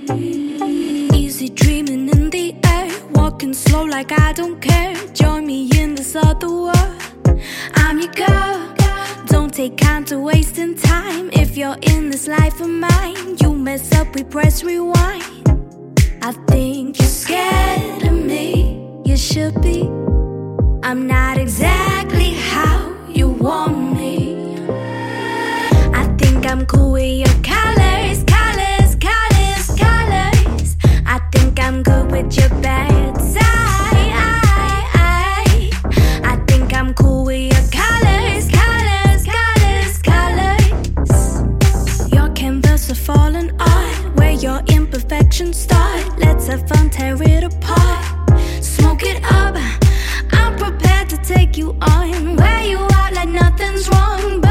Easy dreaming in the air, walking slow like I don't care. Join me in this other world. I'm your girl. Don't take time to wasting time. If you're in this life of mine, you mess up, we press rewind. I think you're scared of me. You should be. I'm not exactly how you want me. I think I'm cool with your colors, colors, colors, colors. I think I'm good with your bad side. I think I'm cool with your colors, colors, colors, colors. Your canvas of fallen art, where your imperfections start. Let's have fun, tear it apart. Smoke it up. I'm prepared to take you on where you are like nothing's wrong.